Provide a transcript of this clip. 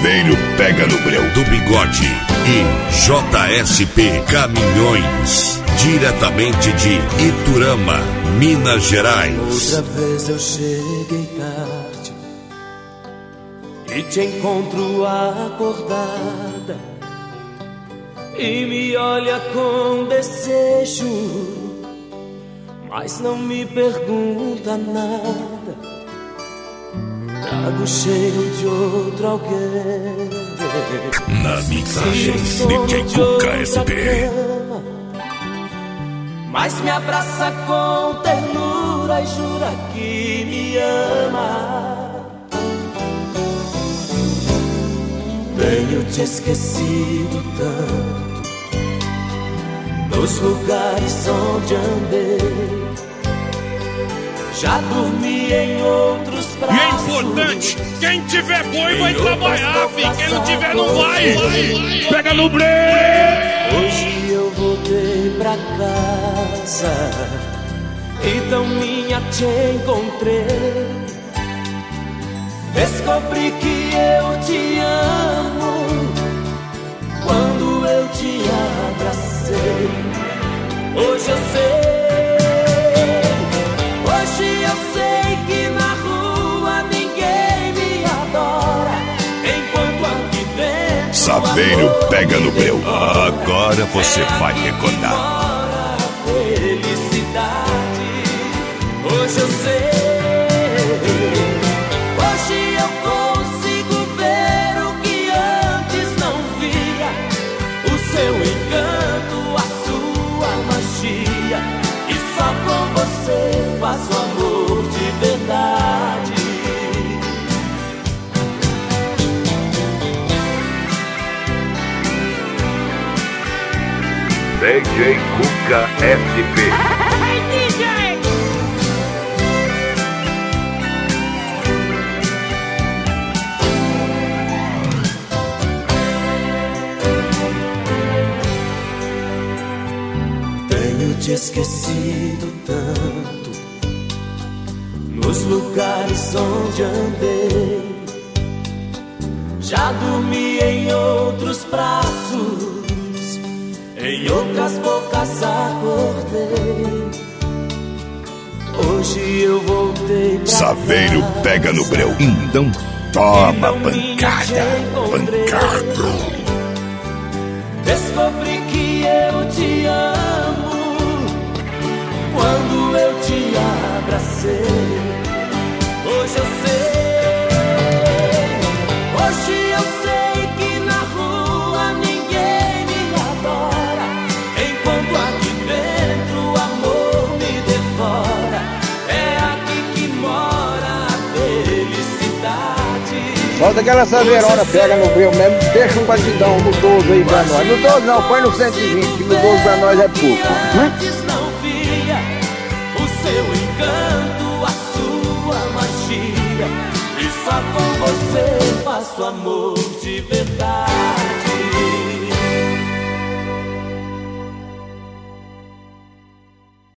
Saveiro pega no breu do Bigode e JSP Caminhões, diretamente de Iturama, Minas Gerais. Outra vez eu cheguei tarde e te encontro acordada e me olha com desejo, mas não me pergunta nada. Trago o cheiro de outro alguém. Na mixagem DJ Cuca SP. Mas me abraça com ternura e jura que me ama. Tenho te esquecido tanto nos lugares onde andei. Já dormi em outros braços. E é importante, quem tiver boi vai trabalhar, filho. Quem não tiver não vai. Pega no breu. Hoje eu voltei pra casa, então minha te encontrei. Descobri que eu te amo quando eu te abracei. Hoje eu sei. Hoje eu sei que na rua ninguém me adora, enquanto aqui dentro Saveiro pega no breu. Agora você vai recordar. Felicidade. Hoje eu sei. Hoje eu consigo ver o que antes não via. O seu encanto, a sua magia. E só com você faço amor de verdade. DJ Cuca SP. Hey, DJ! Tenho te esquecido tanto nos lugares onde andei. Já dormi em outros braços, em outras bocas acordei. Hoje eu voltei pra Saveiro casa, pega no breu. Então toma então pancada. Pancada. Descobri que eu te amo quando eu te abracei. Hoje eu sei. Hoje eu sei que na rua ninguém me adora, enquanto aqui dentro o amor me devora. É aqui que mora a felicidade. Solta aquela saveirona, pega no breu mesmo, deixa um batidão no 12 aí pra nós. No 12 não, põe no 120, que no 12 pra nós é pouco. Antes não via o seu